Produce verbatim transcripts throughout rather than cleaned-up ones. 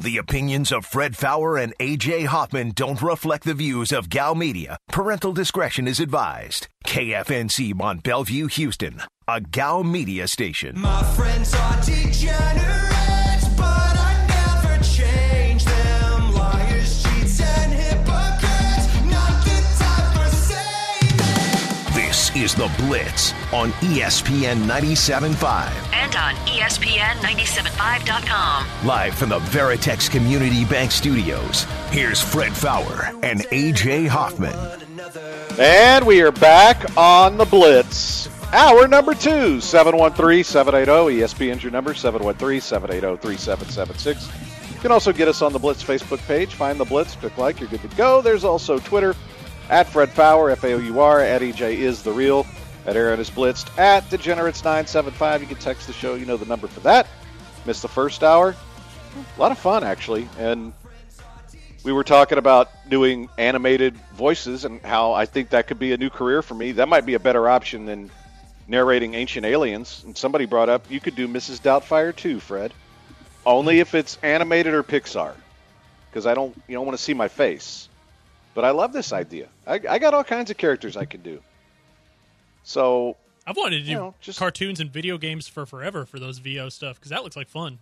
The opinions of Fred Faour and A J Hoffman don't reflect the views of Gal Media. Parental discretion is advised. K F N C Mont Bellevue, Houston, a Gal Media station. My friends are degenerates, but I never change them. Liars, cheats, and hypocrites, not the time for saving. This is The Blitz on E S P N ninety-seven point five. And on E S P N ninety-seven point five dot com. Live from the Veritex Community Bank Studios, here's Fred Faour and A J Hoffman. And we are back on The Blitz. Hour number two, seven one three, seven eight zero, E S P N's your number, seven one three, seven eight zero, three seven seven six. You can also get us on the Blitz Facebook page. Find The Blitz, click like, you're good to go. There's also Twitter, at Fred Faour, F A O U R, at E J is the real, at Aaron is Blitzed, at Degenerates nine seven five. You can text the show, you know the number for that. Missed the first hour. A lot of fun, actually. And we were talking about doing animated voices and how I think that could be a new career for me. That might be a better option than narrating Ancient Aliens. And somebody brought up, you could do Missus Doubtfire too, Fred. Only if it's animated or Pixar. Because I don't, you don't want to see my face. But I love this idea. I, I got all kinds of characters I can do. So I've wanted to do you know, just, cartoons and video games for forever for those V O stuff, because that looks like fun.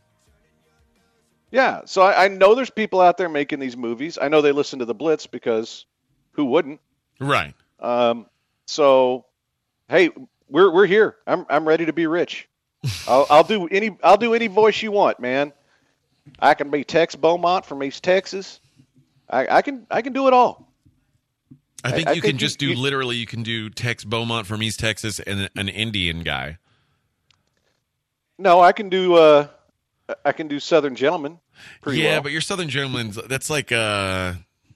Yeah, so I, I know there's people out there making these movies. I know they listen to the Blitz because who wouldn't? Right. Um, so, hey, we're we're here. I'm I'm ready to be rich. I'll, I'll do any I'll do any voice you want, man. I can be Tex Beaumont from East Texas. I, I can I can do it all. I think I, you I can think just you, do you, literally. You can do Tex Beaumont from East Texas and an Indian guy. No, I can do. Uh, I can do Southern Gentleman. Pretty yeah, well. but your Southern Gentleman's that's like uh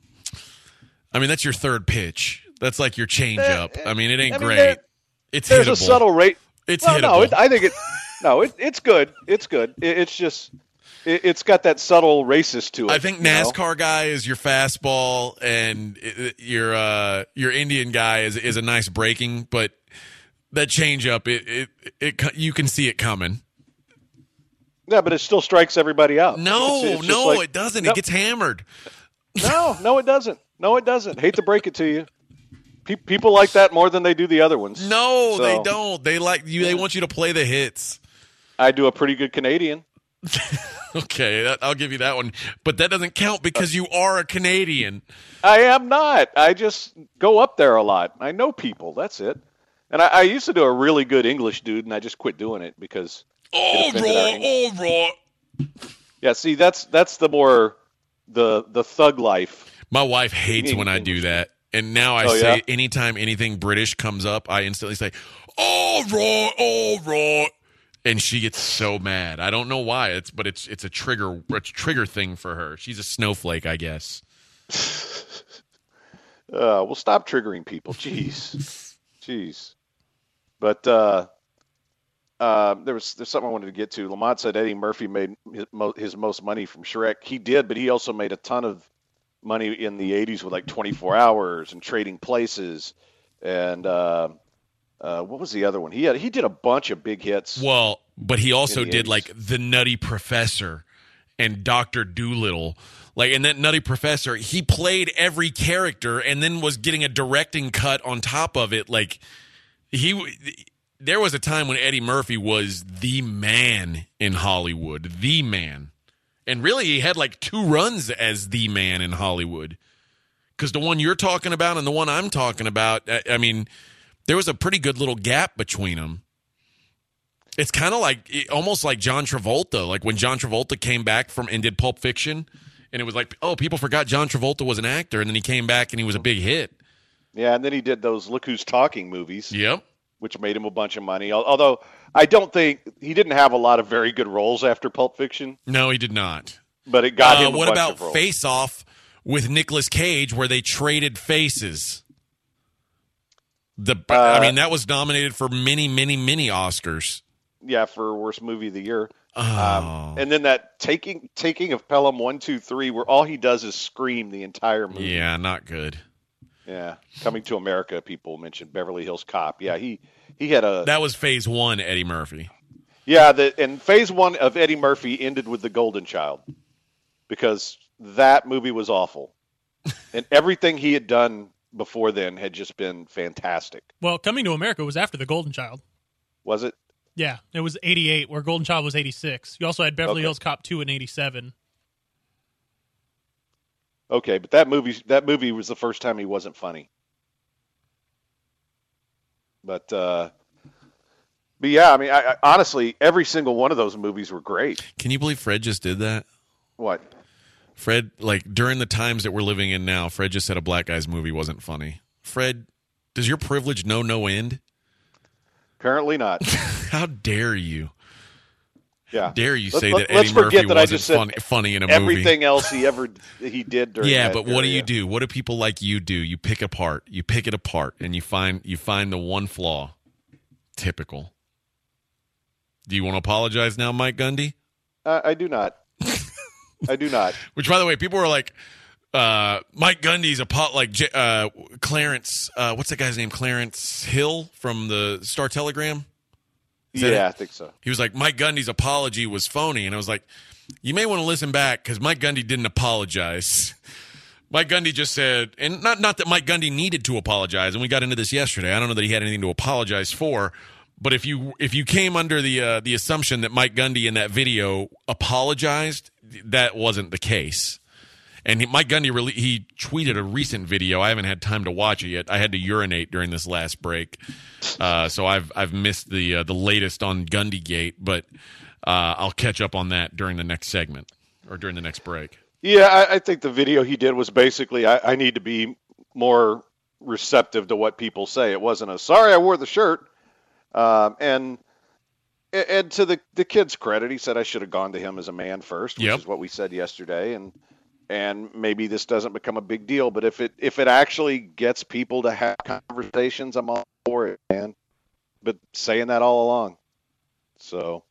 I mean, that's your third pitch. That's like your change up. I mean, it ain't I mean, great. there, it's there's hittable. a subtle rate. It's well, hittable. no, it, I think it. No, it, it's good. It's good. It, it's just. It, it's got that subtle racist to it. I think NASCAR know? guy is your fastball, and it, your uh, your Indian guy is is a nice breaking, but that change up, it, it it you can see it coming. Yeah, but it still strikes everybody out. No, it's, it's no, like, it doesn't. No, it gets hammered. No, no, it doesn't. No, it doesn't. Hate to break it to you. Pe- people like that more than they do the other ones. No, so, they don't. They like you. They want you to play the hits. I do a pretty good Canadian. Okay, that, I'll give you that one. But that doesn't count because you are a Canadian. I am not. I just go up there a lot. I know people. That's it. And I, I used to do a really good English dude, and I just quit doing it because. All right, all right. Yeah, see, that's that's the more the the thug life. My wife hates when I do that, and now I oh, say yeah? anytime anything British comes up, I instantly say, "All right, all right," and she gets so mad. I don't know why. It's but it's it's a trigger it's a trigger thing for her. She's a snowflake, I guess. uh, well, stop triggering people. Jeez, jeez. But. uh Uh, there was there's something I wanted to get to. Lamont said Eddie Murphy made his, mo- his most money from Shrek. He did, but he also made a ton of money in the eighties with like twenty-four hours and Trading Places. And uh, uh, what was the other one? He had he did a bunch of big hits. Well, but he also did eighties. like The Nutty Professor and Doctor Dolittle. Like in that Nutty Professor, he played every character and then was getting a directing cut on top of it. Like he. There was a time when Eddie Murphy was the man in Hollywood, the man. And really, he had like two runs as the man in Hollywood. Because the one you're talking about and the one I'm talking about, I mean, there was a pretty good little gap between them. It's kind of like, almost like John Travolta. Like when John Travolta came back from and did Pulp Fiction, and it was like, oh, people forgot John Travolta was an actor, and then he came back and he was a big hit. Yeah, and then he did those Look Who's Talking movies. Yep. Which made him a bunch of money. Although I don't think he didn't have a lot of very good roles after Pulp Fiction. No, he did not. But it got uh, him a what bunch about of roles. Face Off with Nicolas Cage, where they traded faces? The uh, I mean, that was nominated for many, many, many Oscars. Yeah, for worst movie of the year. Oh. Um, and then that taking taking of Pelham one two three, where all he does is scream the entire movie. Yeah, not good. Yeah, Coming to America. People mentioned Beverly Hills Cop. Yeah, he he had a that was phase one. Eddie Murphy. Yeah, the and phase one of Eddie Murphy ended with The Golden Child. because that movie was awful. And everything he had done before then had just been fantastic. Well, Coming to America was after The Golden Child. Was it? Yeah, it was eighty-eight, where Golden Child was eighty-six. You also had Beverly Okay. Hills Cop two in eighty-seven. Okay, but that movie that movie was the first time he wasn't funny. But uh, but yeah, I mean, I, I, honestly, every single one of those movies were great. Can you believe Fred just did that? What? Fred, like during the times that we're living in now, Fred just said a black guy's movie wasn't funny. Fred, does your privilege know no end? Apparently not. How dare you? Yeah. Dare you Let- say let- that let's Eddie Murphy forget that I wasn't just said funny, funny in a Everything movie? else he ever he did during Yeah, that but what do you period. do? What do people like you do? You pick apart. You pick it apart, and you find you find the one flaw. Typical. Do you want to apologize now, Mike Gundy? Uh, I do not. I do not. Which, by the way, people were like, uh, Mike Gundy's a pot like J- uh, Clarence. Uh, what's that guy's name? Clarence Hill from the Star Telegram. Is that Yeah, it? I think so. He was like, Mike Gundy's apology was phony, and I was like, you may want to listen back because Mike Gundy didn't apologize. Mike Gundy just said, and not not that Mike Gundy needed to apologize, and we got into this yesterday. I don't know that he had anything to apologize for, but if you if you came under the uh, the assumption that Mike Gundy in that video apologized, that wasn't the case. And he, Mike Gundy really he tweeted a recent video. I haven't had time to watch it yet. I had to urinate during this last break, uh, so I've I've missed the uh, the latest on Gundy Gate, but uh, I'll catch up on that during the next segment or during the next break. Yeah, I, I think the video he did was basically, I, I need to be more receptive to what people say. It wasn't a, sorry, I wore the shirt. Um, and and to the, the kid's credit, he said I should have gone to him as a man first, which Yep. is what we said yesterday. And and maybe this doesn't become a big deal, but if it if it actually gets people to have conversations, I'm all for it, man. But saying that all along. So,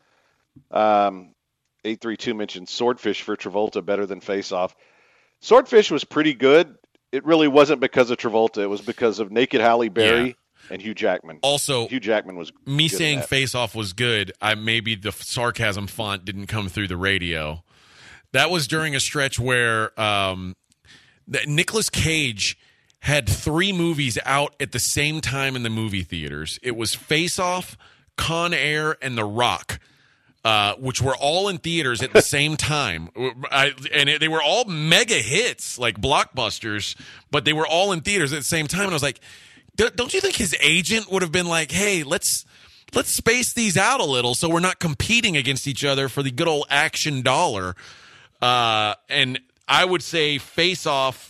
um, eight three two mentioned Swordfish for Travolta better than Face Off. Swordfish was pretty good. It really wasn't because of Travolta. It was because of Naked Halle Berry Yeah. and Hugh Jackman. Also, Hugh Jackman was me good in saying that. Face Off was good. I maybe the sarcasm font didn't come through the radio. That was during a stretch where um, that Nicolas Cage had three movies out at the same time in the movie theaters. It was Face Off, Con Air, and The Rock. Uh, which were all in theaters at the same time. I, and it, they were all mega hits, like blockbusters, but they were all in theaters at the same time. And I was like, don't you think his agent would have been like, hey, let's let's space these out a little so we're not competing against each other for the good old action dollar? Uh, and I would say Face Off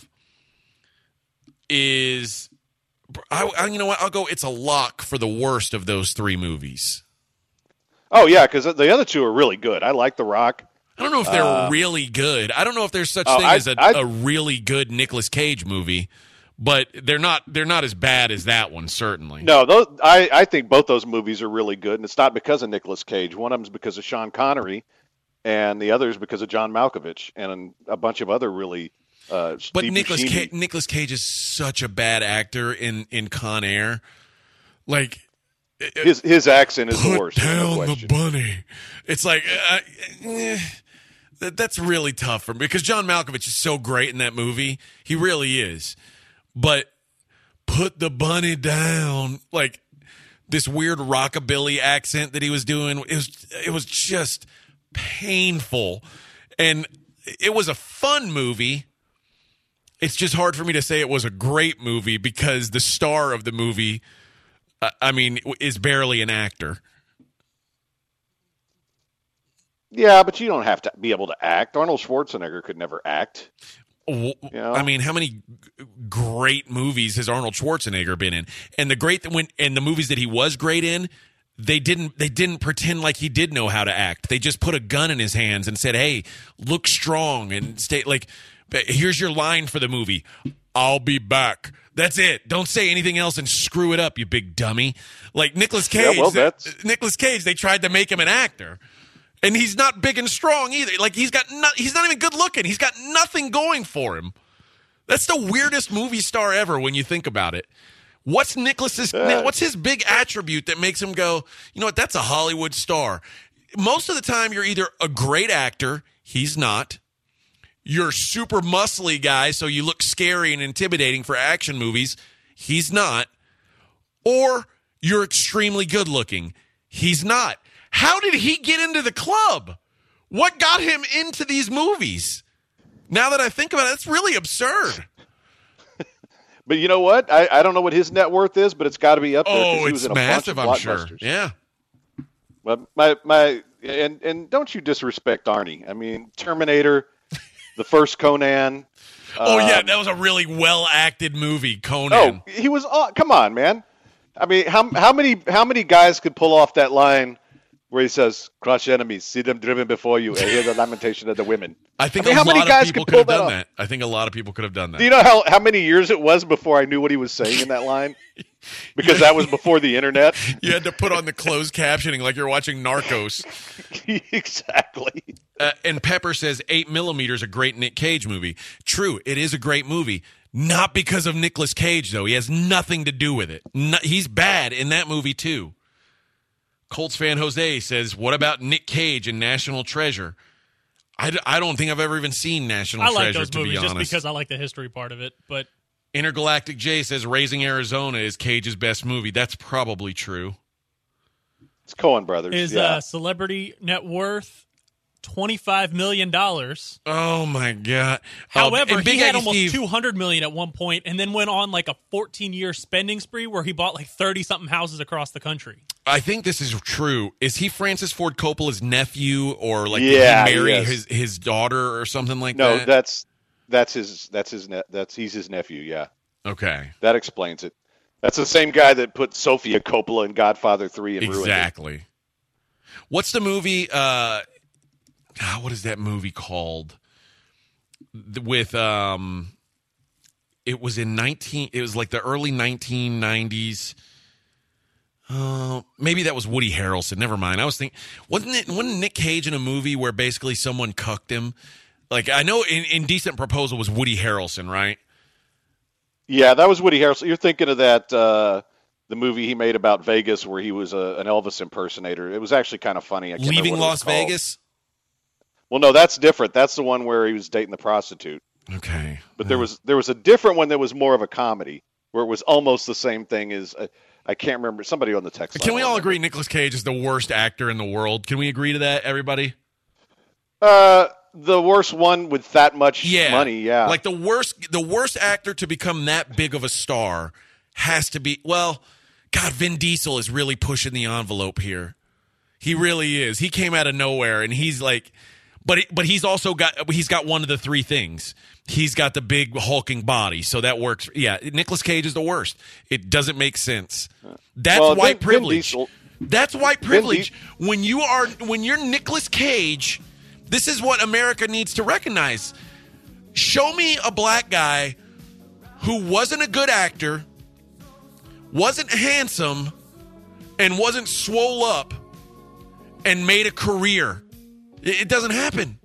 is, I, I, you know what, I'll go, it's a lock for the worst of those three movies. Oh, yeah, because the other two are really good. I like The Rock. I don't know if they're really good. I don't know if there's such Oh, thing I- as a, I- a really good Nicolas Cage movie, but they're not they're not as bad as that one, certainly. No, those, I, I think both those movies are really good, and it's not because of Nicolas Cage. One of them is because of Sean Connery, and the other is because of John Malkovich and a bunch of other really uh, But Steve Nicolas Buscemi. Cage, Nicolas Cage is such a bad actor in, in Con Air. Like, His his accent is the put worst. there's no down the question. bunny. It's like, uh, eh, that, that's really tough for me because John Malkovich is so great in that movie. He really is. But put the bunny down. Like, this weird rockabilly accent that he was doing, it was it was just painful. And it was a fun movie. It's just hard for me to say it was a great movie because the star of the movie, uh, I mean, is barely an actor. Yeah, but you don't have to be able to act. Arnold Schwarzenegger could never act. W- know? I mean, how many g- great movies has Arnold Schwarzenegger been in? And the great th- when and the movies that he was great in, they didn't they didn't pretend like he did know how to act. They just put a gun in his hands and said, "Hey, look strong and stay like here's your line for the movie. I'll be back." That's it. Don't say anything else and screw it up, you big dummy. Like Nicolas Yeah, Cage, well, that's- Nicolas Cage, they tried to make him an actor. And he's not big and strong either. Like he's got no, he's not even good looking. He's got nothing going for him. That's the weirdest movie star ever when you think about it. What's Nicholas's Yeah. what's his big attribute that makes him go, "You know what? That's a Hollywood star." Most of the time you're either a great actor, he's not, you're super muscly guy, so you look scary and intimidating for action movies. He's not. Or you're extremely good looking. He's not. How did he get into the club? What got him into these movies? Now that I think about it, that's really absurd. But you know what? I, I don't know what his net worth is, but it's got to be up there. 'cause Oh, he was it's in a massive, bunch I'm of sure. blockbusters. Yeah. But my my and and don't you disrespect Arnie? I mean, Terminator, the first Conan. Oh, yeah, um, that was a really well-acted movie, Conan. Oh, he was. aw- Come on, man. I mean, how how many how many guys could pull off that line where he says, "Crush enemies, see them driven before you, and hear the lamentation of the women"? I think I mean, a how many lot guys of people could could have pull that done off? that. I think a lot of people could have done that. Do you know how, how many years it was before I knew what he was saying in that line? Because that was before the internet. You had to put on the closed captioning like you're watching Narcos. Exactly. Uh, and Pepper says eight millimeter is a great Nick Cage movie. True, it is a great movie. Not because of Nicolas Cage, though. He has nothing to do with it. No, he's bad in that movie, too. Colts fan Jose says, what about Nick Cage in National Treasure? I, d- I don't think I've ever even seen National I like Treasure, those to movies be just honest. because I like the history part of it. But Intergalactic J says Raising Arizona is Cage's best movie. That's probably true. It's Coen Brothers. his yeah. uh, celebrity net worth twenty-five million dollars. Oh, my God. However, Oh, and Big he had Aggie almost Steve- two hundred million dollars at one point, and then went on like a fourteen-year spending spree where he bought like thirty something houses across the country. I think this is true. Is he Francis Ford Coppola's nephew, or like Yeah, did he marry he is. his his daughter or something like no, that? that's that's his that's his ne- that's he's his nephew. Yeah, Okay, that explains it. That's the same guy that put Sofia Coppola in Godfather three and ruined it. exactly. What's the movie? Uh, ah, what is that movie called? Th- With um, it was in nineteen. It was like the early nineteen nineties. Uh, maybe that was Woody Harrelson. Never mind. I was thinking, wasn't it? Wasn't Nick Cage in a movie where basically someone cucked him? Like I know in Indecent Proposal was Woody Harrelson, right? Yeah, that was Woody Harrelson. You're thinking of that uh, the movie he made about Vegas where he was a, an Elvis impersonator. It was actually kind of funny. I can't remember Leaving what it was Las called. Vegas. Well, no, that's different. That's the one where he was dating the prostitute. Okay, But there was there was a different one that was more of a comedy where it was almost the same thing as uh, I can't remember. Somebody on the text. Can line we will all remember. agree Nicolas Cage is the worst actor in the world? Can we agree to that, everybody? Uh, the worst one with that much Yeah, money. Yeah, Like the worst, the worst actor to become that big of a star has to be. Well, God, Vin Diesel is really pushing the envelope here. He really is. He came out of nowhere, and he's like, but but he's also got he's got one of the three things. He's got the big hulking body, so that works. Yeah, Nicolas Cage is the worst. It doesn't make sense. That's Well, white Vin- Vin privilege. Diesel- That's white Vin privilege. Di- When you are when you're Nicolas Cage, this is what America needs to recognize. Show me a black guy who wasn't a good actor, wasn't handsome, and wasn't swole up and made a career. It, it doesn't happen.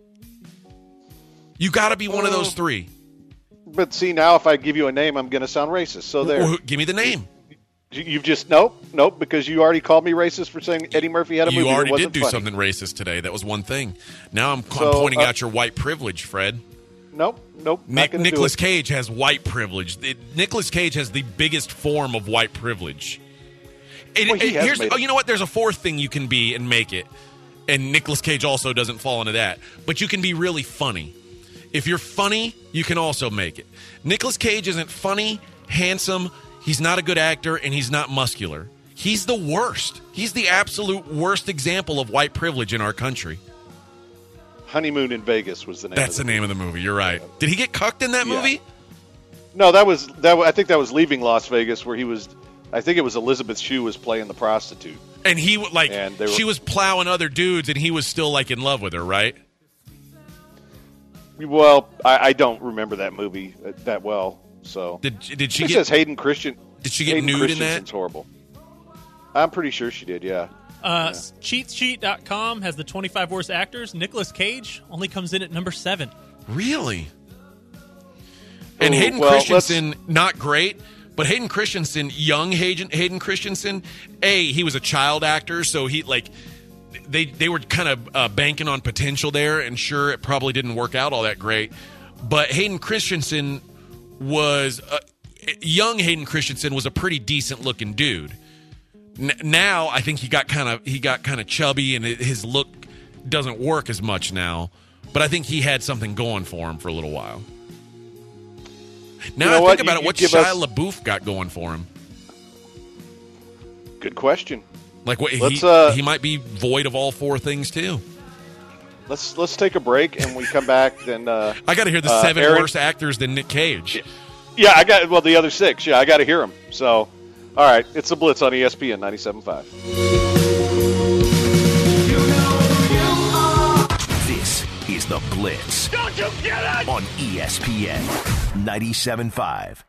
You got to be one of those three. But see, now if I give you a name, I'm going to sound racist. So there, Well, give me the name. You- you've just nope, nope, because you already called me racist for saying Eddie Murphy had a movie You that already wasn't did do funny. something racist today. That was one thing. Now I'm, I'm So, pointing uh, out your white privilege, Fred. Nope, nope. not Nick, gonna do Nicolas it. Cage has white privilege. It, Nicolas Cage has the biggest form of white privilege. It, Well, he it- has here's, made oh, it. you know what? There's a fourth thing you can be and make it, and Nicolas Cage also doesn't fall into that. But you can be really funny. If you're funny, you can also make it. Nicolas Cage isn't funny, handsome. He's not a good actor, and he's not muscular. He's the worst. He's the absolute worst example of white privilege in our country. Honeymoon in Vegas was the name. That's of the name of the movie. You're right. Did he get cucked in that Yeah. movie? No, that was that. wa- I think that was Leaving Las Vegas, where he was. I think it was Elizabeth Shue was playing the prostitute. And he w- like And they were- she was plowing other dudes, and he was still like in love with her, right? Well, I, I don't remember that movie uh, that well. So Did did she it get? says Hayden Christian. Did she get Hayden nude in that? Christensen's horrible. I'm pretty sure she did. Yeah. Uh, cheat sheet dot com has the twenty-five worst actors. Nicolas Cage only comes in at number seven. Really? And Ooh, Hayden well, Christensen, not great, but Hayden Christensen, young Hayden, Hayden Christensen, A, he was a child actor, so he, like, they they were kind of uh, banking on potential there, and sure, it probably didn't work out all that great. But Hayden Christensen was uh, young. Hayden Christensen was a pretty decent looking dude. N- now I think he got kind of he got kind of chubby, and it, his look doesn't work as much now. But I think he had something going for him for a little while. Now You know I what? think about You- it, what you Shia give us- LaBeouf got going for him? Good question. Like what Let's, he uh, he might be void of all four things too. Let's let's take a break, and we come back. Then uh, I got to hear the uh, seven Aaron- worst actors than Nick Cage. Yeah, I got well the other six. Yeah, I got to hear them. So, all right, it's the Blitz on E S P N ninety-seven point five. This is the Blitz. Don't you get it? On E S P N ninety-seven point five.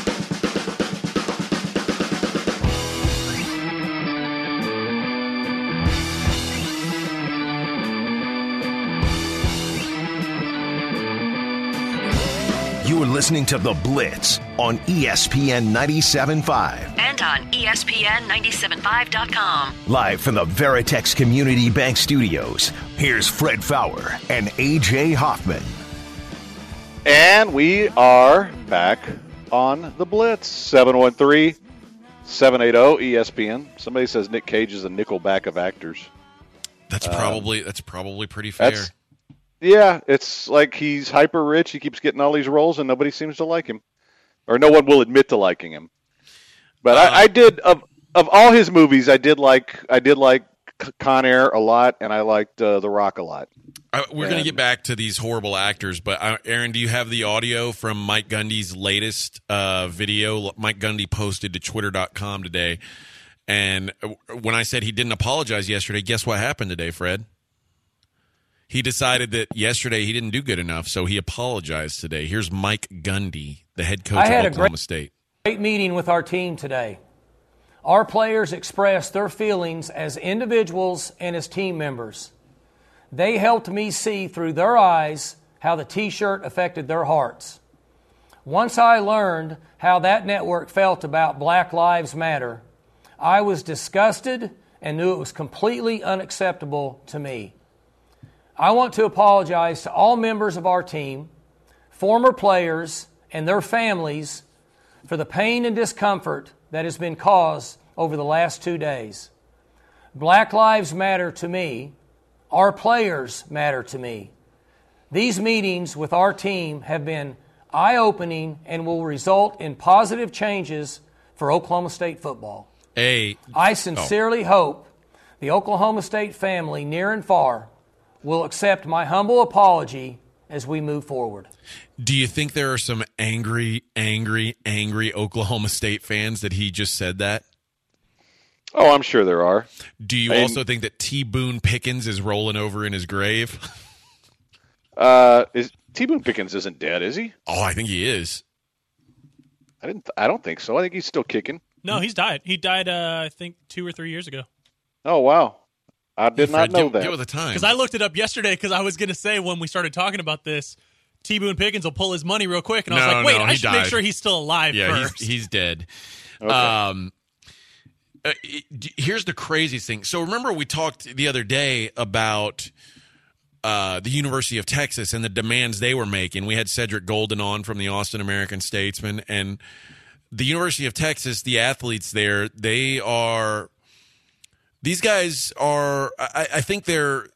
You are listening to The Blitz on E S P N ninety-seven point five. And on E S P N ninety-seven point five dot com. Live from the Veritex Community Bank Studios, here's Fred Fowler and A J Hoffman. And we are back on the Blitz. seven one three, seven eight zero, E S P N. Somebody says Nick Cage is a nickelback of actors. That's probably that's probably pretty fair. That's Yeah, it's like he's hyper rich. He keeps getting all these roles, and nobody seems to like him, or no one will admit to liking him. But Uh, I, I did of of all his movies, I did like I did like Con Air a lot, and I liked uh, The Rock a lot. I, we're going to And- get back to these horrible actors, but uh, Aaron, do you have the audio from Mike Gundy's latest uh, video? Mike Gundy posted to twitter dot com today, and when I said he didn't apologize yesterday, guess what happened today, Fred? He decided that yesterday he didn't do good enough, so he apologized today. Here's Mike Gundy, the head coach I had of a Oklahoma great- State. Great meeting with our team today. Our players expressed their feelings as individuals and as team members. They helped me see through their eyes how the T-shirt affected their hearts. Once I learned how that network felt about Black Lives Matter, I was disgusted and knew it was completely unacceptable to me. I want to apologize to all members of our team, former players, and their families for the pain and discomfort that has been caused over the last two days. Black Lives matter to me. Our players matter to me. These meetings with our team have been eye-opening and will result in positive changes for Oklahoma State football. A, I sincerely hope the Oklahoma State family, near and far, will accept my humble apology as we move forward. do you think there are some angry, angry, angry Oklahoma State fans that he just said that? Oh, I'm sure there are. Do you I- also think that T. Boone Pickens is rolling over in his grave? Uh, is T. Boone Pickens isn't dead, is he? Oh, I think he is. I didn't. I don't think so. I think he's still kicking. No, he's died. He died, uh, I think, two or three years ago. Oh wow, I did Fred, not know get, that. Get with the time. Because I looked it up yesterday because I was going to say when we started talking about this, T. Boone Pickens will pull his money real quick. And I was No, like, wait, no, I he should make died. sure he's still alive yeah, first. he's, he's dead. Okay. Um, uh, it- here's the craziest thing. So remember we talked the other day about uh, the University of Texas and the demands they were making. We had Cedric Golden on from the Austin American-Statesman, and the University of Texas, the athletes there, they are – these guys are – I, I think they're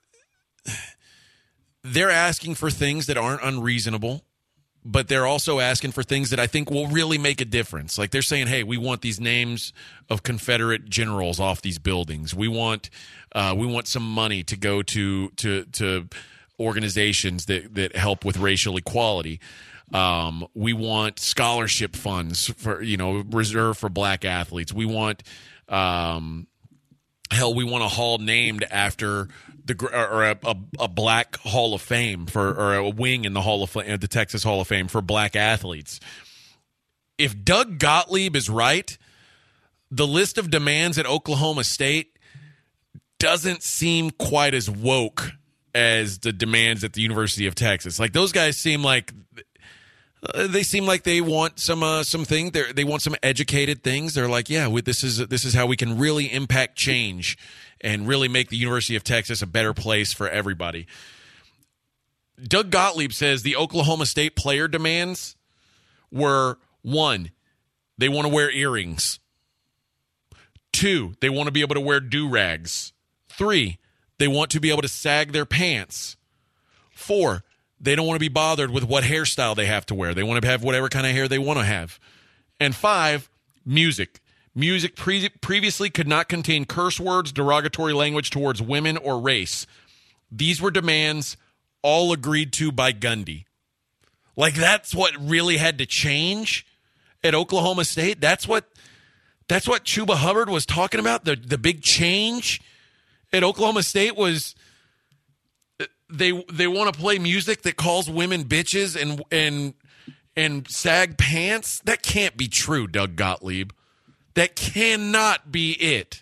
they're asking for things that aren't unreasonable, but they're also asking for things that I think will really make a difference. Like they're saying, hey, we want these names of Confederate generals off these buildings. We want uh, we want some money to go to to to organizations that, that help with racial equality. Um, we want scholarship funds for, you know, reserved for black athletes. We want, um, hell, we want a hall named after the gr- or a, a, a black Hall of Fame for, or a wing in the Hall of Fame, the Texas Hall of Fame for black athletes. If Doug Gottlieb is right, the list of demands at Oklahoma State doesn't seem quite as woke as the demands at the University of Texas. Like those guys seem like uh, they seem like they want some uh, some thing. They they want some educated things. They're like, yeah, we, this is this is how we can really impact change and really make the University of Texas a better place for everybody. Doug Gottlieb says the Oklahoma State player demands were, one, they want to wear earrings. Two, they want to be able to wear do-rags. Three, they want to be able to sag their pants. Four, they don't want to be bothered with what hairstyle they have to wear. They want to have whatever kind of hair they want to have. And five, music. Music pre- previously could not contain curse words, derogatory language towards women, or race. These were demands all agreed to by Gundy. Like, that's what really had to change at Oklahoma State? That's what that's what Chuba Hubbard was talking about? The the big change at Oklahoma State was they they want to play music that calls women bitches and and and sag pants? That can't be true, Doug Gottlieb. That cannot be it.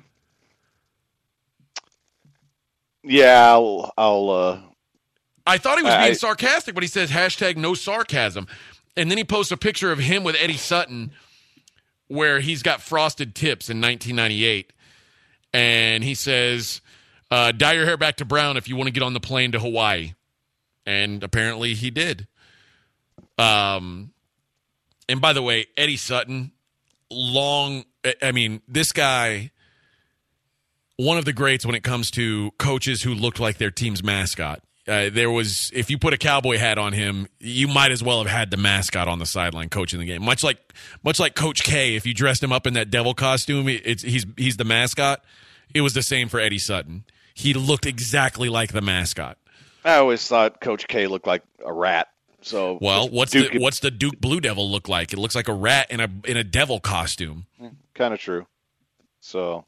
Yeah, I'll, I'll uh I thought he was being I, sarcastic, but he says hashtag no sarcasm. And then he posts a picture of him with Eddie Sutton where he's got frosted tips in nineteen ninety-eight. And he says, uh, dye your hair back to brown if you want to get on the plane to Hawaii. And apparently he did. Um, and by the way, Eddie Sutton, long, I mean, this guy, one of the greats when it comes to coaches who looked like their team's mascot. Uh, there was, if you put a cowboy hat on him, you might as well have had the mascot on the sideline coaching the game. Much like, much like Coach K, if you dressed him up in that devil costume, it's he's he's the mascot. It was the same for Eddie Sutton. He looked exactly like the mascot. I always thought Coach K looked like a rat. So well, what's Duke, the what's the Duke Blue Devil look like? It looks like a rat in a in a devil costume. Kind of true. So.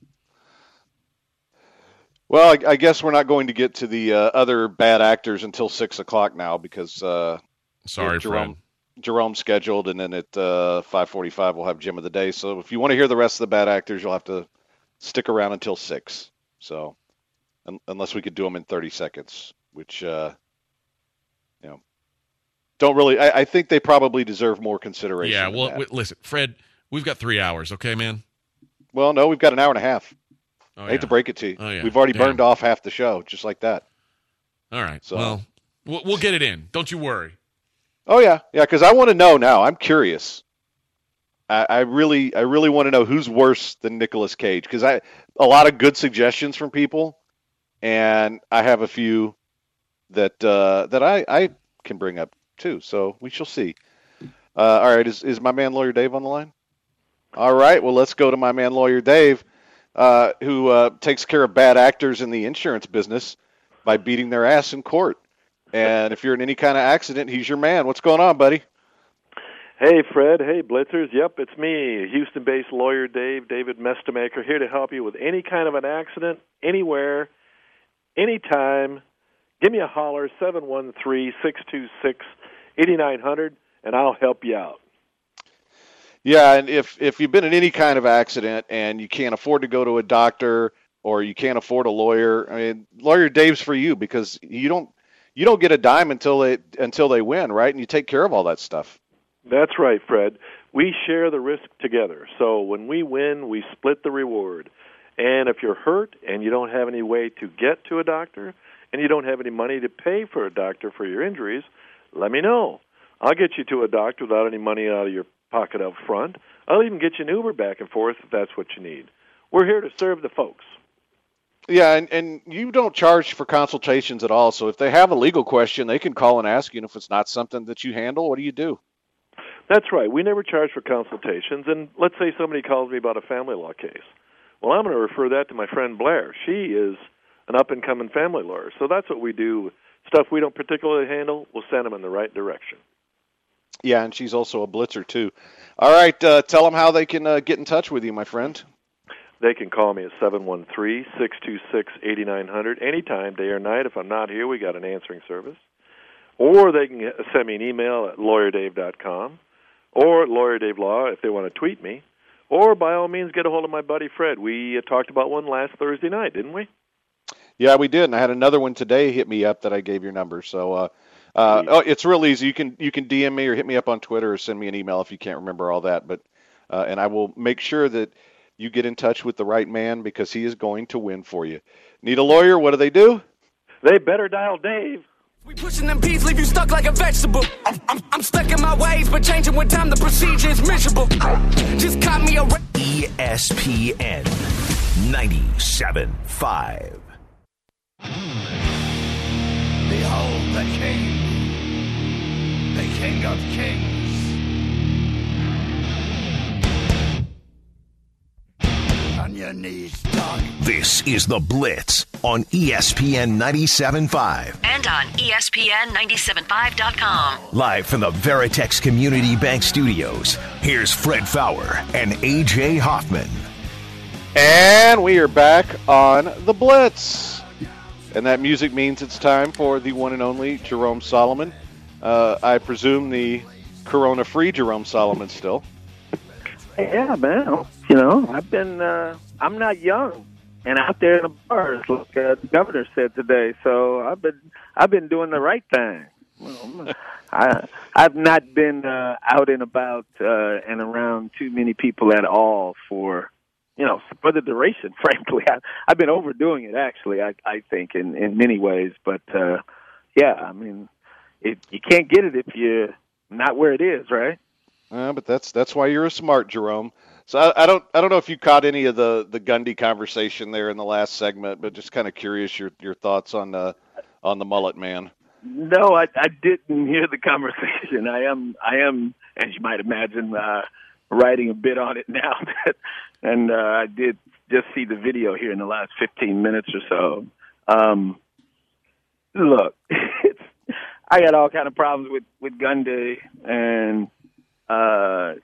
Well, I, I guess we're not going to get to the uh, other bad actors until six o'clock now because uh, sorry, Jerome, Fred. Jerome's scheduled, and then at uh, five forty-five we'll have Gym of the Day. So if you want to hear the rest of the bad actors, you'll have to stick around until six. So un- unless we could do them in thirty seconds, which uh, you know don't really. I, I think they probably deserve more consideration. Yeah. than Well, that. w- listen, Fred, we've got three hours. Okay, man. Well, no, we've got an hour and a half. Oh, I yeah. hate to break it to you. Oh, yeah. We've already Damn. burned off half the show, just like that. All right. So- Well, we'll we'll get it in. Don't you worry. Oh yeah, yeah. Because I want to know now. I'm curious. I, I really, I really want to know who's worse than Nicolas Cage. Because I, a lot of good suggestions from people, and I have a few that uh, that I, I can bring up too. So we shall see. Uh, all right, is is my man Lawyer Dave on the line? All right. Well, let's go to my man Lawyer Dave. Uh, who uh, takes care of bad actors in the insurance business by beating their ass in court. And if you're in any kind of accident, he's your man. What's going on, buddy? Hey, Fred. Hey, Blitzers. Yep, it's me, Houston-based lawyer Dave, David Mestemaker, here to help you with any kind of an accident, anywhere, anytime. Give me a holler, seven one three, six two six, eight nine zero zero, and I'll help you out. Yeah, and if, if you've been in any kind of accident and you can't afford to go to a doctor or you can't afford a lawyer, I mean, Lawyer Dave's for you because you don't you don't get a dime until they until they win, right? And you take care of all that stuff. That's right, Fred. We share the risk together. So when we win, we split the reward. And if you're hurt and you don't have any way to get to a doctor and you don't have any money to pay for a doctor for your injuries, let me know. I'll get you to a doctor without any money out of your pocket up front. I'll even get you an Uber back and forth if that's what you need. We're here to serve the folks. Yeah, and, and you don't charge for consultations at all. So if they have a legal question, they can call and ask you. And if it's not something that you handle, what do you do? That's right. We never charge for consultations. And let's say somebody calls me about a family law case. Well, I'm going to refer that to my friend Blair. She is an up-and-coming family lawyer. So that's what we do. Stuff we don't particularly handle, we'll send them in the right direction. Yeah, and she's also a blitzer, too. All right, uh, tell them how they can uh, get in touch with you, my friend. They can call me at seven one three, six two six, eight nine zero zero anytime, day or night. If I'm not here, we got an answering service. Or they can get, send me an email at lawyer dave dot com or at lawyer dave law if they want to tweet me. Or, by all means, get a hold of my buddy Fred. We uh, talked about one last Thursday night, didn't we? Yeah, we did, and I had another one today hit me up that I gave your number. So uh, uh, oh, it's real easy. You can you can D M me or hit me up on Twitter or send me an email if you can't remember all that. But uh, and I will make sure that you get in touch with the right man because he is going to win for you. Need a lawyer? What do they do? They better dial Dave. We pushing them peas, leave you stuck like a vegetable. I'm, I'm, I'm stuck in my ways, but changing with time, the procedure is miserable. Just caught me a... E S P N ninety-seven point five. Behold the king, the king of kings. On your knees, dog. This is The Blitz on E S P N ninety-seven point five. And on E S P N ninety-seven five dot com. Live from the Veritex Community Bank Studios, here's Fred Fowler and A J Hoffman. And we are back on The Blitz. And that music means it's time for the one and only Jerome Solomon. Uh, I presume the Corona-free Jerome Solomon still. Yeah, man. You know, I've been, uh, I'm not young and out there in the bars, like uh, the governor said today. So I've been, I've been doing the right thing. Well, I, I've not been uh, out and about uh, and around too many people at all for, you know, for the duration, frankly. I, I've been overdoing it, actually, I, I think, in, in many ways. But, uh, yeah, I mean, it, you can't get it if you're not where it is, right? Uh, but that's that's why you're a smart Jerome. So I, I don't I don't know if you caught any of the, the Gundy conversation there in the last segment, but just kind of curious your your thoughts on the on the mullet man. No, I, I didn't hear the conversation. I am I am, as you might imagine, uh, writing a bit on it now, and uh, I did just see the video here in the last fifteen minutes or so. Um, look, it's, I got all kind of problems with with Gundy, and uh,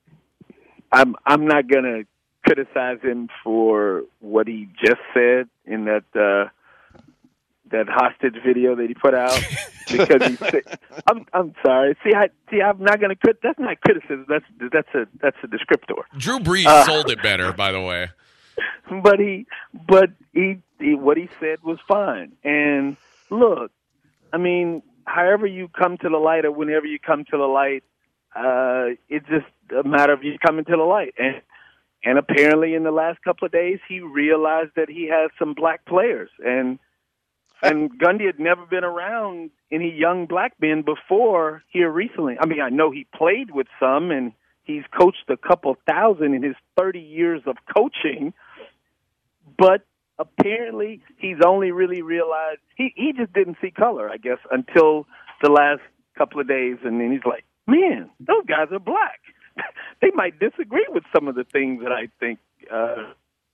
I'm I'm not gonna criticize him for what he just said in that uh, that hostage video that he put out because he said, I'm I'm sorry. See, I see. I'm not gonna crit. That's not criticism. That's that's a that's a descriptor. Drew Brees Uh, sold it better, by the way. But he, but he, he, what he said was fine. And look, I mean, however you come to the light, or whenever you come to the light, uh, it's just a matter of you coming to the light. And and apparently, in the last couple of days, he realized that he has some black players, and and Gundy had never been around any young black men before here recently. I mean, I know he played with some, and he's coached a couple thousand in his thirty years of coaching, but apparently he's only really realized he, he just didn't see color, I guess, until the last couple of days. And then he's like, man, those guys are black. They might disagree with some of the things that I think. Uh,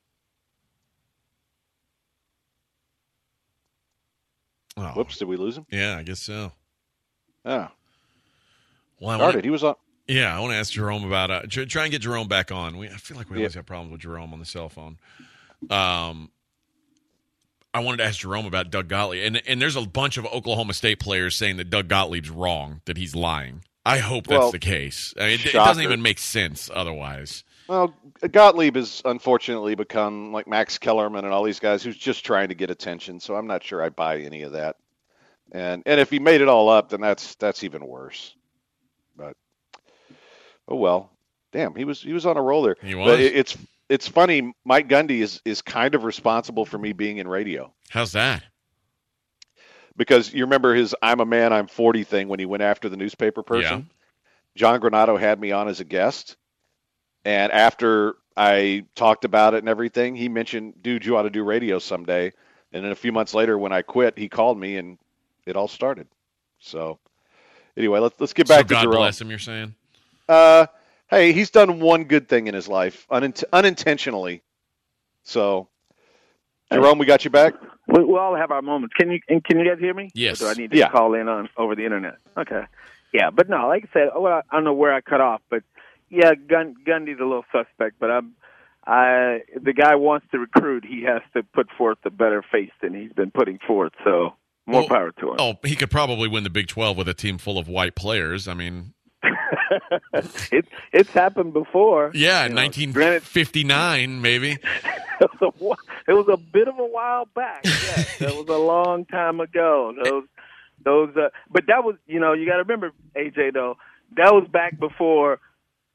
Oh. Whoops, did we lose him? Yeah, I guess so. Oh, Well, I started. wanna, He was on. yeah, I want to ask Jerome about uh, try, try and get Jerome back on. We I feel like we always Yeah. have problems with Jerome on the cell phone. Um, I wanted to ask Jerome about Doug Gottlieb, and and there's a bunch of Oklahoma State players saying that Doug Gottlieb's wrong, that he's lying. I hope that's Well, the case. I mean, it, it shocker. doesn't even make sense otherwise. Well, Gottlieb has unfortunately become like Max Kellerman and all these guys who's just trying to get attention. So I'm not sure I buy any of that. And and if he made it all up, then that's that's even worse. But oh well, damn, he was he was on a roll there. He was. But it, it's it's funny. Mike Gundy is is kind of responsible for me being in radio How's that? because you remember his "I'm a man, I'm forty" thing when he went after the newspaper person. Yeah. John Granado had me on as a guest. And after I talked about it and everything, he mentioned, dude, you ought to do radio someday. And then a few months later, when I quit, he called me and it all started. So anyway, let's let's get back So to God Jerome. bless him, you're saying? Uh, hey, he's done one good thing in his life, unint- unintentionally. So, Jerome, we got you back? we, we all have our moments. Can you and can you guys hear me? Yes. Or do I need to Yeah. call in on over the internet? Okay. Yeah, but no, like I said, well, I, I don't know where I cut off, but yeah, Gun, Gundy's a little suspect. But I'm, I the guy wants to recruit. He has to put forth a better face than he's been putting forth. So more Well, power to him. Oh, he could probably win the Big twelve with a team full of white players. I mean, it, it's happened before. yeah, You know, nineteen granted, fifty-nine maybe. it was, a, wh- it was a bit of a while back. Yes, that was a long time ago. Those, those, uh, but that was, you know, you got to remember, A J, though, that was back before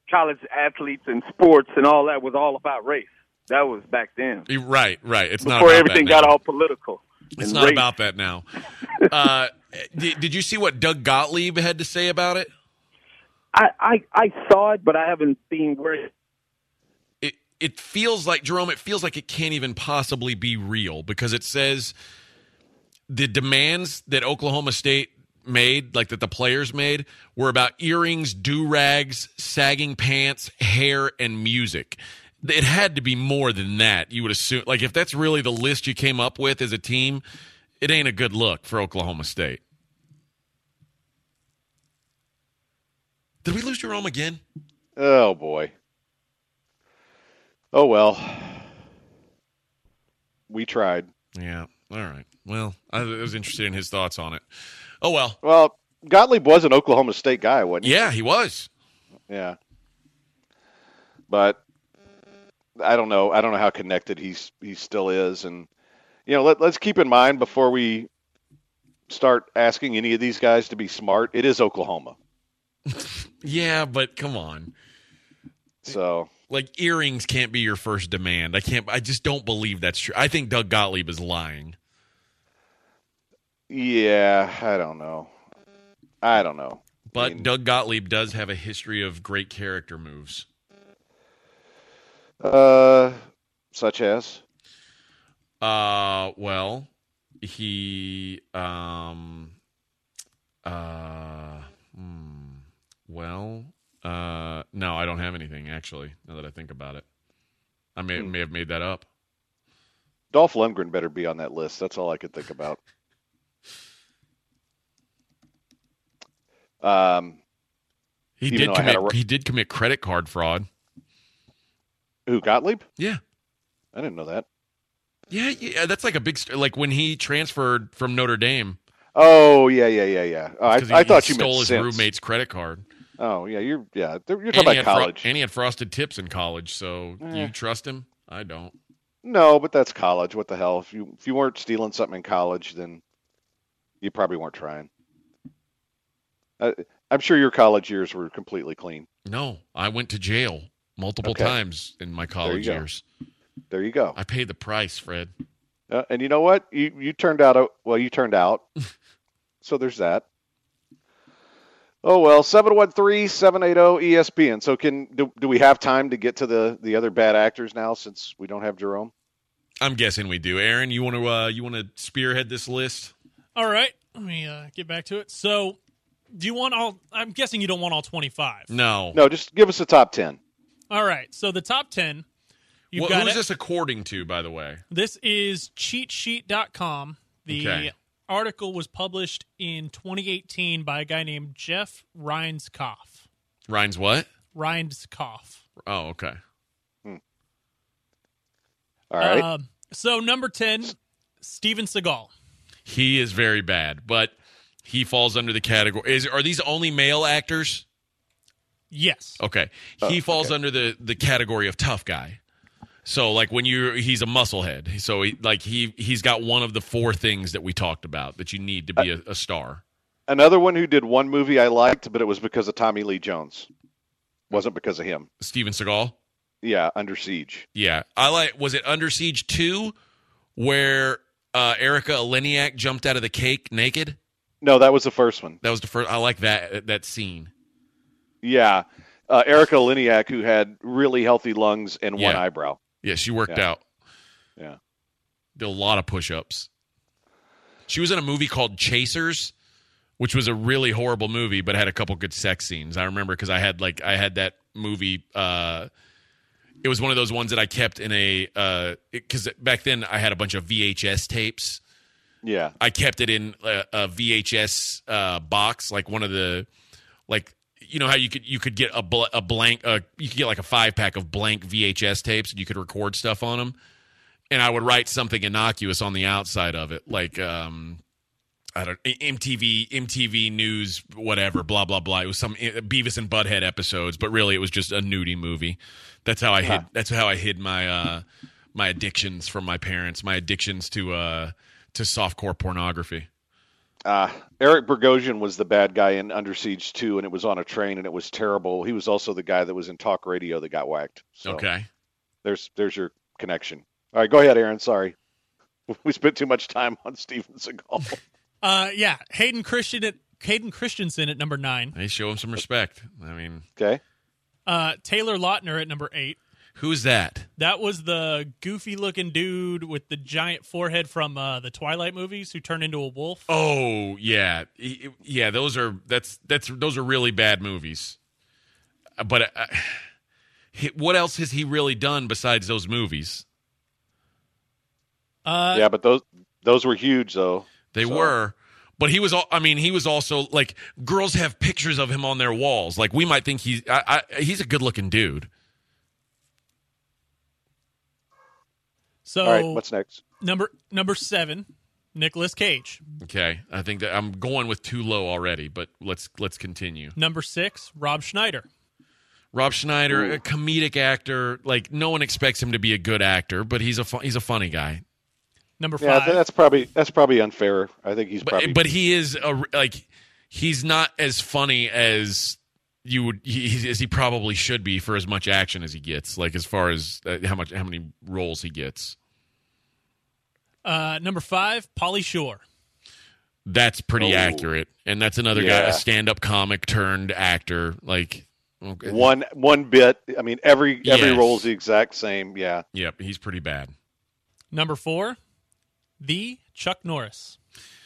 college athletes and sports and all that was all about race. That was back then. Right, right. It's not before about everything that now. got all political. It's and not race. about that now. uh, did, did you see what Doug Gottlieb had to say about it? I, I I saw it, but I haven't seen where. It, It it feels like, Jerome, it feels like it can't even possibly be real because it says the demands that Oklahoma State made, like that the players made, were about earrings, do-rags, sagging pants, hair, and music. It had to be more than that, you would assume. Like, if that's really the list you came up with as a team, it ain't a good look for Oklahoma State. Did we lose Jerome again? Oh, boy. Oh, well. We tried. Yeah. All right. Well, I was interested in his thoughts on it. Oh, well. Well, Gottlieb was an Oklahoma State guy, wasn't he? Yeah, he was. Yeah. But I don't know. I don't know how connected he's he still is. And, you know, let, let's keep in mind before we start asking any of these guys to be smart, it is Oklahoma. Yeah, but come on. So, like, earrings can't be your first demand. I can't. I just don't believe that's true. I think Doug Gottlieb is lying. yeah, I don't know. I don't know. But I mean, Doug Gottlieb does have a history of great character moves. Uh, such as? Uh, well, he, um, uh, hmm, well, uh, no, I don't have anything, actually, now that I think about it. I may, Hmm. may have made that up. Dolph Lundgren better be on that list. That's all I could think about. Um, He Even did though I had commit, a- he did commit credit card fraud. who, Gottlieb? Yeah. I didn't know that. Yeah, yeah, that's like a big, st- like when he transferred from Notre Dame. Oh, yeah, yeah, yeah, yeah. Oh, I, 'cause he, I thought he you stole meant his since. roommate's credit card. Oh, yeah, you're yeah. You're And talking he, about had fro- college. and he had frosted tips in college, so Eh. you trust him? I don't. No, but that's college. What the hell? If you if you weren't stealing something in college, then you probably weren't trying. I, I'm sure your college years were completely clean. No, I went to jail multiple Okay. times in my college go. years. There you go. I paid the price, Fred. Uh, and you know what? You you turned out o- well. You turned out. So there's that. Oh well, seven one three, seven eight zero E S P N. So can do, do we have time to get to the, the other bad actors now since we don't have Jerome? I'm guessing we do. Aaron, you want to uh, you want to spearhead this list? All right, let me uh, get back to it. So, do you want all? I'm guessing you don't want all twenty-five. No. No, just give us the top ten. All right, so the top ten. You've Wh- got who is it. this according to, by the way? This is cheat sheet dot com. The Okay. article was published in twenty eighteen by a guy named Jeff Reinskoff. Ryan's what? Reinskoff. Oh, okay. All right. Um, so number ten, Steven Seagal. He is very bad, but he falls under the category. Is are these only male actors? Yes. Okay. He Oh, falls okay. under the, the category of tough guy. So like when you he's a musclehead. So he, like he he's got one of the four things that we talked about that you need to be a, a star. Another one who did one movie I liked, but it was because of Tommy Lee Jones. Wasn't because of him. Steven Seagal? Yeah, Under Siege. Yeah. I like was it Under Siege two where uh, Erica Eleniak jumped out of the cake naked? No, that was the first one. That was the first I like that that scene. Yeah. Uh, Erica Liniak, who had really healthy lungs and one Yeah. eyebrow. Yeah, she worked Yeah. out. Yeah. Did a lot of push-ups. She was in a movie called Chasers, which was a really horrible movie, but had a couple good sex scenes. I remember because I had like I had that movie. Uh, it was one of those ones that I kept in a because back then I had a bunch of V H S tapes. Yeah. I kept it in a, a V H S uh, box, like one of the like. You know how you could you could get a bl- a blank uh, you could get like a five pack of blank V H S tapes and you could record stuff on them, and I would write something innocuous on the outside of it, like um, I don't M T V M T V News whatever blah blah blah. It was some Beavis and Butthead episodes, but really it was just a nudie movie. That's how I hid. Huh. That's how I hid my uh, my addictions from my parents. My addictions to uh, to softcore pornography. Uh, Eric Bogosian was the bad guy in Under Siege two, and it was on a train, and it was terrible. He was also the guy that was in Talk Radio that got whacked. So Okay. There's there's your connection. All right, go ahead, Aaron. Sorry. We spent too much time on Steven Seagal. Uh, yeah, Hayden Christian at Hayden Christensen at number nine. They show him some respect. I mean, Okay. Uh, Taylor Lautner at number eight. who's that? That was the goofy-looking dude with the giant forehead from uh, the Twilight movies who turned into a wolf. Oh, yeah. He- Yeah, those are that's that's those are really bad movies. Uh, But uh, he- what else has he really done besides those movies? Uh, yeah, but those those were huge though. They So- were. But he was, al- I mean, he was also, like, girls have pictures of him on their walls. Like, we might think he's, I, I, he's a good-looking dude. So All right, what's next? number number seven, Nicolas Cage. Okay, I think that I'm going with too low already, but let's let's continue. Number six, Rob Schneider. Rob Schneider, Ooh. a comedic actor. Like, no one expects him to be a good actor, but he's a fu- he's a funny guy. Number Yeah, five, that's probably that's probably unfair. I think he's probably. But but he is a, like he's not as funny as you would he, he- as he probably should be for as much action as he gets. Like as far as uh, how much how many roles he gets. uh, number five, Pauly Shore. That's pretty Oh. accurate, and that's another guy, Yeah. a stand-up comic turned actor. Like, okay. one one bit. I mean, every every Yes. role's the exact same. Yeah. Yep, he's pretty bad. Number four, the Chuck Norris.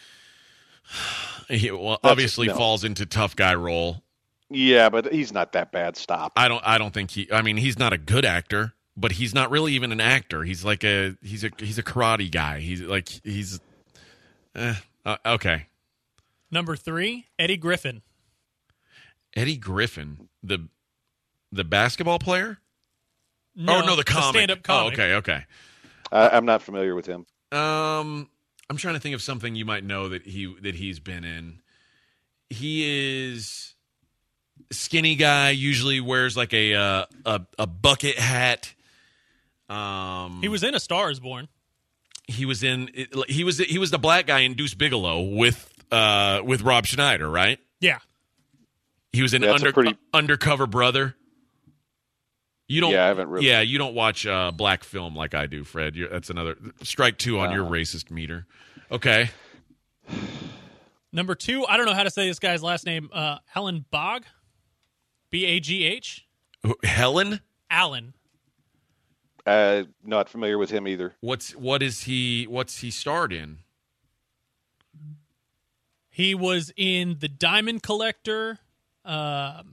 He well, That's- obviously no. falls into tough guy role. Yeah, but he's not that bad. Stop. I don't. I don't think he. I mean, he's not a good actor, but he's not really even an actor. He's like a. He's a. He's a karate guy. He's like. He's. Eh, uh, okay. Number three, Eddie Griffin. Eddie Griffin, the the basketball player. No, oh no, the comic. stand-up comic. Oh, okay, okay. I, I'm not familiar with him. Um, I'm trying to think of something you might know that he that he's been in. He is a skinny guy. Usually wears like a uh, a a bucket hat. Um, He was in A Star Is Born. he was in he was he was the black guy in Deuce Bigelow with uh with Rob Schneider, right? Yeah. He was in That's a under, pretty- Undercover Brother. You don't. Yeah, I haven't really- Yeah, you don't watch uh, black film like I do, Fred. You're, that's another strike two on your racist meter. Okay. Number two, I don't know how to say this guy's last name. Uh, Alan Bogg, B A G H. Who- Helen. Alan. Uh, not familiar with him either. What's what is he? What's he starred in? He was in The Diamond Collector, uh,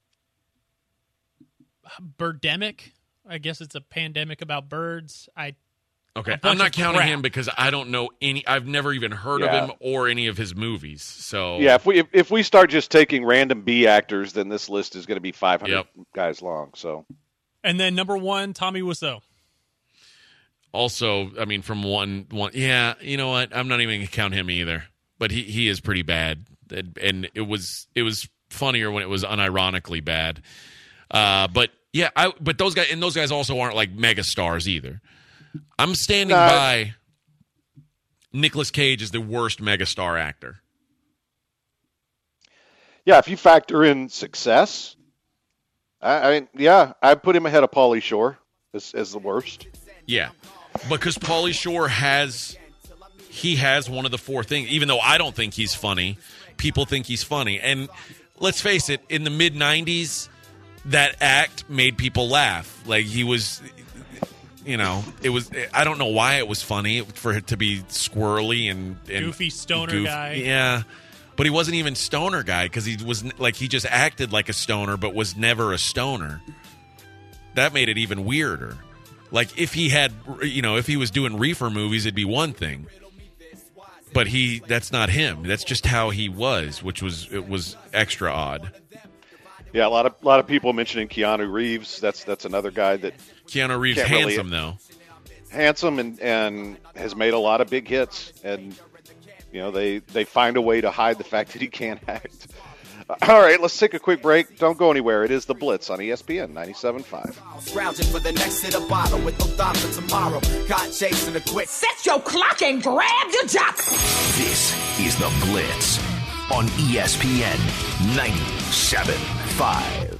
Birdemic. I guess it's a pandemic about birds. I Okay, A bunch I'm not of counting crap. him because I don't know any. I've never even heard Yeah. of him or any of his movies. So Yeah, if we if, if we start just taking random B actors, then this list is going to be five hundred Yep. guys long. So and then number one, Tommy Wiseau. Also, I mean, from one one, yeah, you know what? I'm not even gonna count him either. But he, he is pretty bad, and, and it was it was funnier when it was unironically bad. Uh, but yeah, I but those guys and those guys also aren't like mega stars either. I'm standing No. by. Nicolas Cage is the worst megastar actor. yeah, if you factor in success, I, I mean, yeah, I put him ahead of Pauly Shore as as the worst. Yeah, because Pauly Shore has he has one of the four things. Even though I don't think he's funny, people think he's funny. And let's face it, in the mid nineties, that act made people laugh. Like he was, you know, it was. I don't know why it was funny for it to be squirrely and, and Goofy stoner goof- guy. Yeah. But he wasn't even stoner guy because he was like he just acted like a stoner, but was never a stoner. That made it even weirder. Like if he had, you know, if he was doing reefer movies, it'd be one thing. But he, that's not him. That's just how he was, which was it was extra odd. Yeah, a lot of a lot of people mentioning Keanu Reeves. That's that's another guy that Keanu Reeves, Can't really- handsome though. handsome and, and has made a lot of big hits. And you know they they find a way to hide the fact that he can't act. All right, let's take a quick break. Don't go anywhere. It is the Blitz on E S P N ninety-seven point five. Scrounging for the next hit of bottle with no thought for tomorrow. Caught chasing a quick. Set your clock and grab your jock. This is the Blitz. on E S P N ninety-seven point five.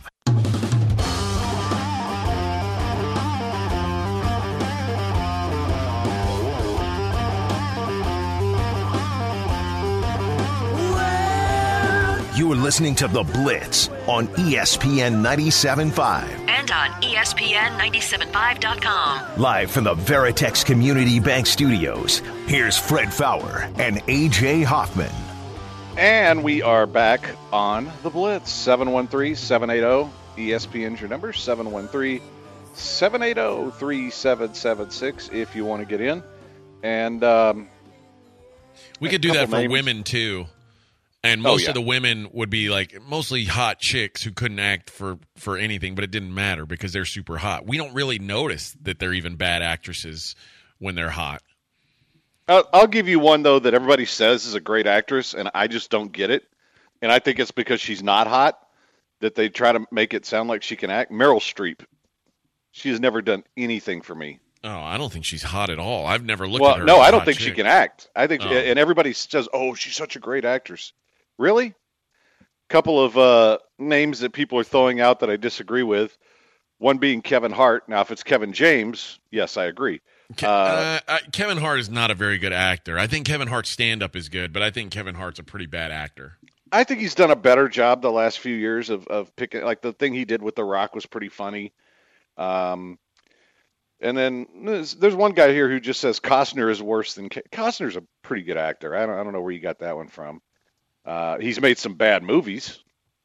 You are listening to The Blitz on E S P N ninety-seven point five. And on E S P N ninety-seven point five dot com. Live from the Veritex Community Bank Studios, here's Fred Faour and A J Hoffman. And we are back on The Blitz. seven one three, seven eight zero, E S P N's your number, seven one three, seven eight zero, three seven seven six if you want to get in. And um, we could do that for names. women, too. And Oh, most yeah. of the women would be like mostly hot chicks who couldn't act for, for anything, but it didn't matter because they're super hot. We don't really notice that they're even bad actresses when they're hot. I'll, I'll give you one, though, that everybody says is a great actress, and I just don't get it. And I think it's because she's not hot that they try to make it sound like she can act. Meryl Streep. She has never done anything for me. Oh, I don't think she's hot at all. I've never looked Well, at her. no, as a I don't hot think she chick. can act. I think, Oh. and everybody says, "Oh, she's such a great actress." Really? Couple of uh, names that people are throwing out that I disagree with. One being Kevin Hart. Now, if it's Kevin James, yes, I agree. Ke- Uh, uh, I, Kevin Hart is not a very good actor. I think Kevin Hart's stand-up is good, but I think Kevin Hart's a pretty bad actor. I think he's done a better job the last few years of, of picking. Like the thing he did with The Rock was pretty funny. Um, and then there's, there's one guy here who just says Costner is worse than Ke- Costner's a pretty good actor. I don't, I don't know where you got that one from. Uh, he's made some bad movies,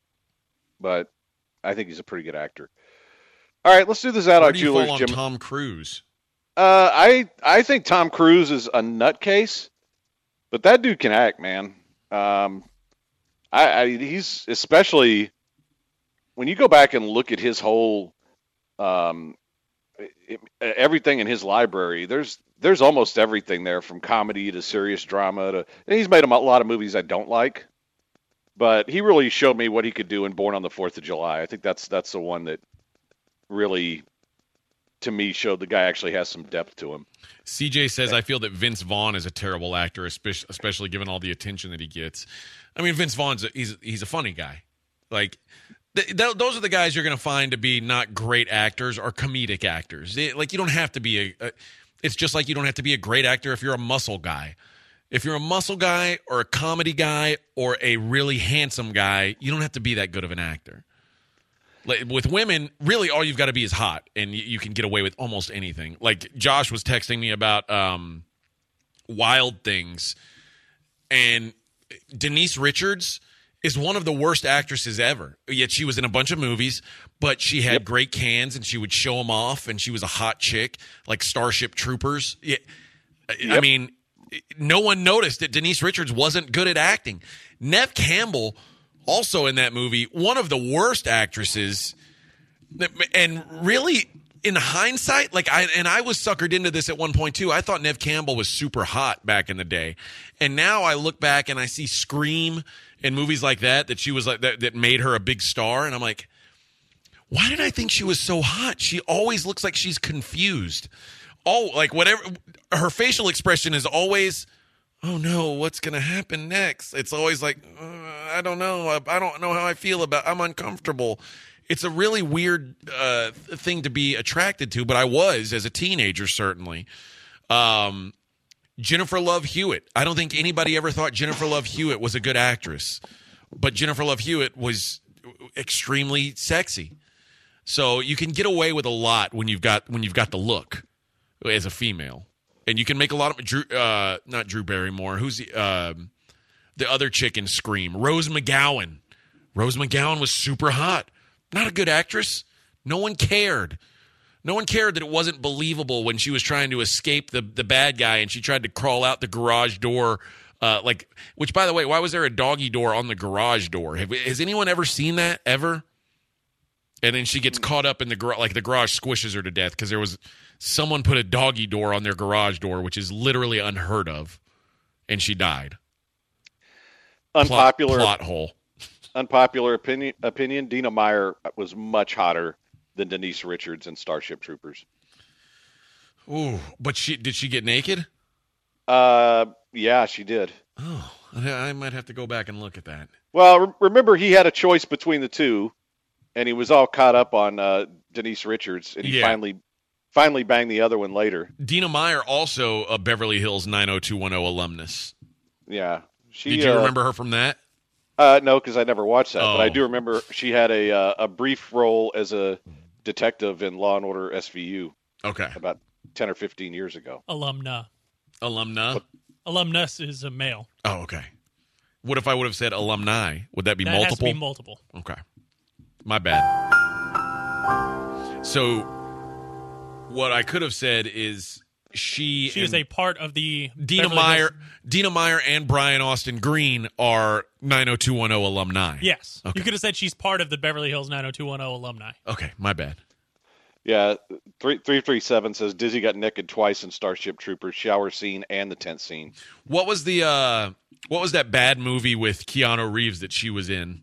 but I think he's a pretty good actor. All right, let's do this out Where on do you fall Jewelers, on Jim. Tom Cruise? Uh, I I think Tom Cruise is a nutcase, but that dude can act, man. Um, I, I he's especially when you go back and look at his whole um, it, everything in his library. There's there's almost everything there, from comedy to serious drama to. And he's made a lot of movies I don't like, but he really showed me what he could do in Born on the Fourth of July. I think that's that's the one that really, to me, showed the guy actually has some depth to him. C J says, I feel that Vince Vaughn is a terrible actor, especially, especially given all the attention that he gets. I mean, Vince Vaughn's a, he's he's a funny guy. Like th- th- those are the guys you're going to find to be not great actors or comedic actors. They- like you don't have to be a, a. It's just like you don't have to be a great actor if you're a muscle guy. If you're a muscle guy or a comedy guy or a really handsome guy, you don't have to be that good of an actor. Like, with women, really all you've got to be is hot, and you, you can get away with almost anything. Like Josh was texting me about um, Wild Things, and Denise Richards is one of the worst actresses ever. Yet she was in a bunch of movies, but she had Yep. great cans, and she would show them off, and she was a hot chick, like Starship Troopers. Yeah, I- I Yep. mean, no one noticed that Denise Richards wasn't good at acting. Neve Campbell, also in that movie, one of the worst actresses. And really, in hindsight, like I and I was suckered into this at one point too. I thought Neve Campbell was super hot back in the day, and now I look back and I see Scream and movies like that that she was like that that made her a big star, and I'm like, why did I think she was so hot? She always looks like she's confused. Oh, like whatever her facial expression is always, oh no, what's going to happen next? It's always like, uh, I don't know. I, I don't know how I feel about I'm uncomfortable. It's a really weird uh, thing to be attracted to, but I was as a teenager, certainly. Um, Jennifer Love Hewitt. I don't think anybody ever thought Jennifer Love Hewitt was a good actress, but Jennifer Love Hewitt was extremely sexy. So you can get away with a lot when you've got when you've got the look as a female. And you can make a lot of Drew, uh, not Drew Barrymore. Who's the um, the other chick in Scream? Rose McGowan. Rose McGowan was super hot. Not a good actress. No one cared. No one cared that it wasn't believable when she was trying to escape the the bad guy and she tried to crawl out the garage door. Uh, like, which by the way, why was there a doggy door on the garage door? Have, has anyone ever seen that ever? And then she gets caught up in the garage, like the garage squishes her to death because there was someone put a doggy door on their garage door, which is literally unheard of, and she died. Unpopular plot, plot hole. Unpopular opinion. Opinion. Dina Meyer was much hotter than Denise Richards in Starship Troopers. Ooh, but she did she get naked? Uh, yeah, she did. Oh, I might have to go back and look at that. Well, re- remember he had a choice between the two, and he was all caught up on uh, Denise Richards, and he Yeah. finally finally banged the other one later. Dina Meyer, also a Beverly Hills nine oh two one oh alumnus. Yeah. She, Did you uh, remember her from that? Uh, no, because I never watched that, but I Oh. do remember she had a uh, a brief role as a detective in Law and Order S V U Okay. about ten or fifteen years ago. Alumna. Alumna? Alumnus is a male. Oh, okay. What if I would have said alumni? Would that be That multiple? has to be multiple. Okay. My bad. So, what I could have said is she, She is and a part of the Dina Beverly Meyer, Hills- Dina Meyer and Brian Austin Green are nine oh two one oh alumni. Yes. Okay. You could have said she's part of the Beverly Hills nine oh two one oh alumni. Okay, my bad. Yeah, three three three seven says Dizzy got naked twice in Starship Troopers shower scene and the tent scene. What was the uh what was that bad movie with Keanu Reeves that she was in?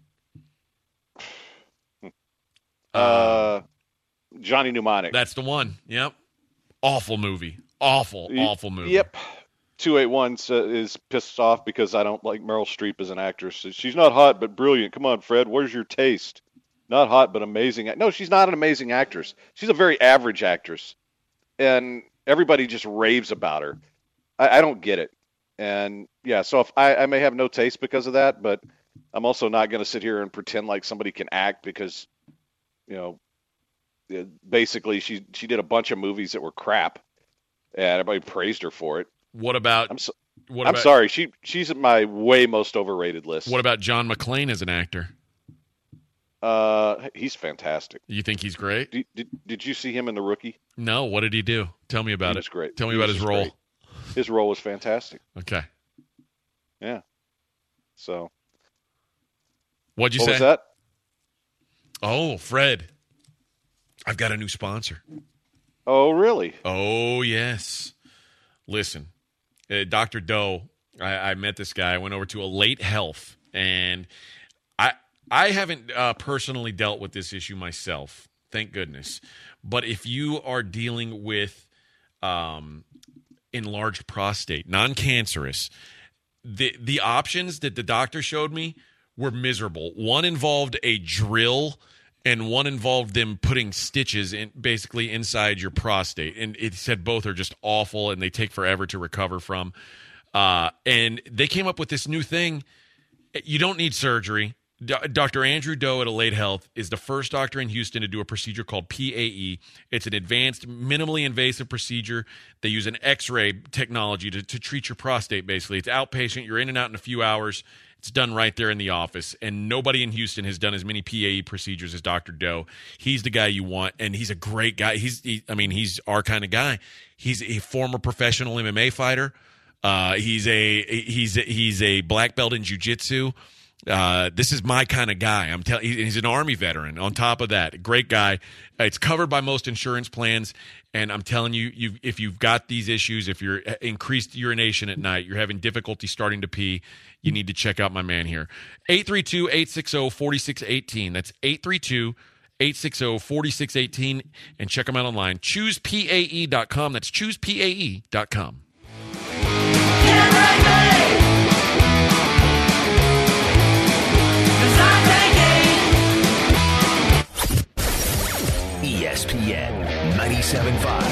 Uh, Johnny Mnemonic. That's the one. Yep. Awful movie. Awful, Y- awful movie. Yep. two eighty-one is pissed off because I don't like Meryl Streep as an actress. She's not hot, but brilliant. Come on, Fred. Where's your taste? Not hot, but amazing. No, she's not an amazing actress. She's a very average actress. And everybody just raves about her. I, I don't get it. And, yeah, so if I, I may have no taste because of that, but I'm also not going to sit here and pretend like somebody can act because, you know, yeah, basically she she did a bunch of movies that were crap. And everybody praised her for it. What about I'm so, what I'm about, sorry. She she's at my way most overrated list. What about John McClane as an actor? Uh, he's fantastic. You think he's great? Did, did, did you see him in The Rookie? No, what did he do? Tell me about He it. was great. Tell me He about was his just role. great. His role was fantastic. Okay. Yeah. So What'd you what say? was that? Oh, Fred. I've got a new sponsor. Oh, really? Oh, yes. Listen, uh, Doctor Doe, I, I met this guy. I went over to Elate Health, and I I haven't uh, personally dealt with this issue myself, thank goodness. But if you are dealing with um, enlarged prostate, non-cancerous, the the options that the doctor showed me were miserable. One involved a drill, and one involved them putting stitches in basically inside your prostate. And it said both are just awful and they take forever to recover from. Uh, and they came up with this new thing. You don't need surgery. D- Doctor Andrew Doe at Elate Health is the first doctor in Houston to do a procedure called P A E. It's an advanced, minimally invasive procedure. They use an X-ray technology to, to treat your prostate, basically. It's outpatient. You're in and out in a few hours. It's done right there in the office, and nobody in Houston has done as many P A E procedures as Doctor Doe. He's the guy you want, and he's a great guy. He's, he, I mean, he's our kind of guy. He's a former professional M M A fighter. Uh, he's a he's a, he's a black belt in jiu-jitsu. Uh, this is my kind of guy. I'm telling. He's an Army veteran. On top of that, great guy. It's covered by most insurance plans, and I'm telling you, you if you've got these issues, if you're increased urination at night, you're having difficulty starting to pee, you need to check out my man here. eight three two, eight six zero, four six one eight. That's eight three two, eight six zero, four six one eight, and check him out online. choose P A E dot com. That's choose P A E dot com. E S P N ninety-seven point five.